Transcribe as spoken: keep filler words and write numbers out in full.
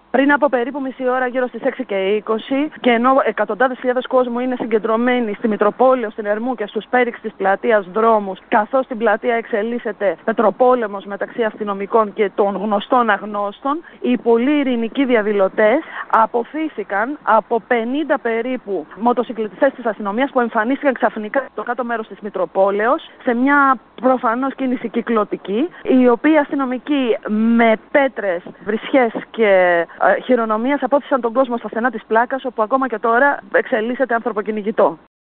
Πριν από περίπου μισή ώρα, γύρω στις έξι και είκοσι, και ενώ εκατοντάδες χιλιάδες κόσμου είναι συγκεντρωμένοι στη Μητροπόλεω, στην Ερμού και στους πέριξ της πλατείας δρόμους, καθώς στην πλατεία εξελίσσεται πετροπόλεμος μεταξύ αστυνομικών και των γνωστών αγνώστων, οι πολύ ειρηνικοί διαδηλωτές αποθήθηκαν από πενήντα περίπου μοτοσυκλετιστές της αστυνομίας που εμφανίστηκαν ξαφνικά στο κάτω μέρος της Μητροπόλεως σε μια προφανώς κίνηση κυκλωτική, οι οποίοι αστυνομικοί με πέτρες, βρισιές και χειρονομίες απόθυσαν τον κόσμο στα στενά της πλάκας, όπου ακόμα και τώρα εξελίσσεται ανθρωποκυνηγητό.